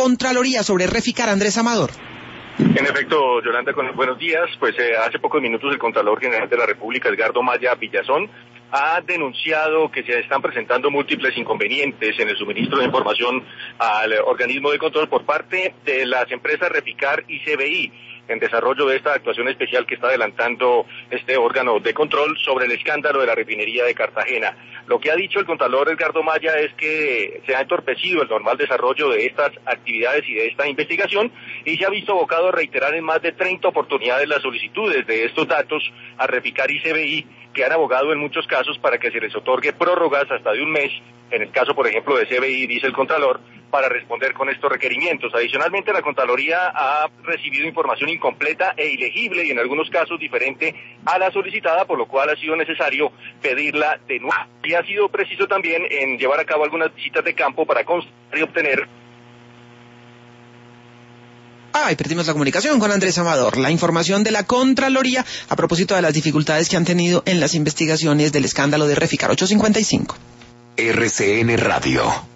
Contraloría sobre Reficar, Andrés Amador. En efecto, Yolanda, buenos días. Pues hace pocos minutos el Contralor General de la República, Edgardo Maya Villazón, ha denunciado que se están presentando múltiples inconvenientes en el suministro de información al organismo de control por parte de las empresas Reficar y CBI, en desarrollo de esta actuación especial que está adelantando este órgano de control sobre el escándalo de la refinería de Cartagena. Lo que ha dicho el Contralor Edgardo Maya es que se ha entorpecido el normal desarrollo de estas actividades y de esta investigación, y se ha visto abocado a reiterar en más de 30 oportunidades las solicitudes de estos datos a Reficar y CBI, que han abogado en muchos casos para que se les otorgue prórrogas hasta de un mes, en el caso, por ejemplo, de CBI, dice el Contralor, para responder con estos requerimientos. Adicionalmente, la Contraloría ha recibido información incompleta e ilegible y en algunos casos diferente a la solicitada, por lo cual ha sido necesario pedirla de nuevo. Y ha sido preciso también en llevar a cabo algunas visitas de campo para constatar y obtener. Perdimos la comunicación con Andrés Amador. La información de la Contraloría a propósito de las dificultades que han tenido en las investigaciones del escándalo de Reficar. 8:55. RCN Radio.